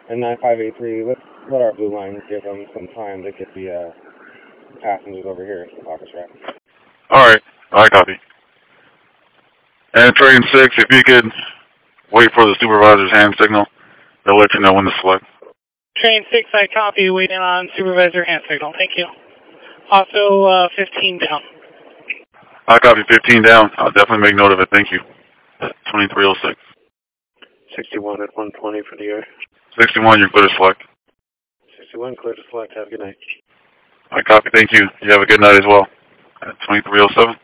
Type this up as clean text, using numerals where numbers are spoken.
And 9583, let's let our blue line give them some time to get the passengers over here to Office Rack. Alright, I copy. And train 6, if you could wait for the supervisor's hand signal, they'll let you know when to select. Train 6, I copy, waiting on supervisor hand signal. Thank you. Also, 15 down. I copy 15 down. I'll definitely make note of it. Thank you. 2306. 61 at 120 for the air. 61, you're clear to select. 61, clear to select. Have a good night. I copy. Thank you. You have a good night as well. At 2307.